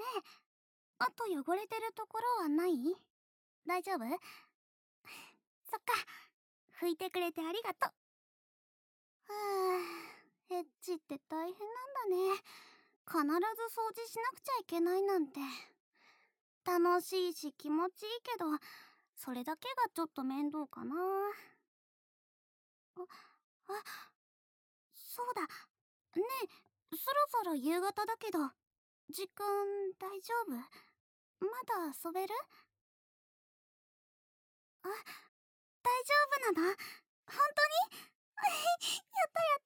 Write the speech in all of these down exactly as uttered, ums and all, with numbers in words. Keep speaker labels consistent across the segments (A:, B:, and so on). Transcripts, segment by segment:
A: あと汚れてるところはない？大丈夫？そっか。拭いてくれてありがとう。はぁ、エッチって大変なんだね。必ず掃除しなくちゃいけないなんて。楽しいし気持ちいいけど、それだけがちょっと面倒かな。あ、あ、そうだ。ねえ、そろそろ夕方だけど、時間大丈夫？まだ遊べる？あ、大丈夫なの？本当に？やったやった。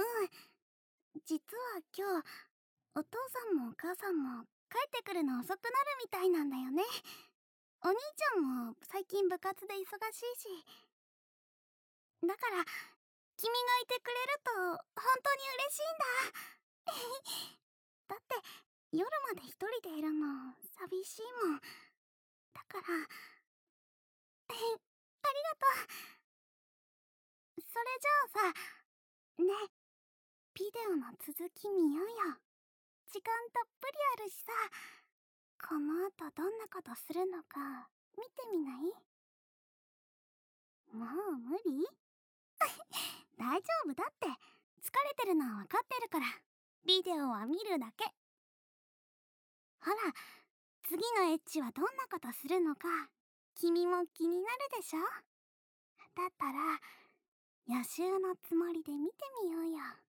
A: うん。実は今日、お父さんもお母さんも帰ってくるの遅くなるみたいなんだよね。お兄ちゃんも最近部活で忙しいし。だから、君がいてくれると本当に嬉しいんだ。だって、夜まで一人でいるの寂しいもん。だから、ありがとう。それじゃあさ、ね、ビデオの続き見ようよ。時間たっぷりあるしさ、この後どんなことするのか見てみない？もう無理？大丈夫だって。疲れてるのは分かってるから。ビデオは見るだけ。ほら、次のエッチはどんなことするのか君も気になるでしょ？だったら予習のつもりで見てみようよ。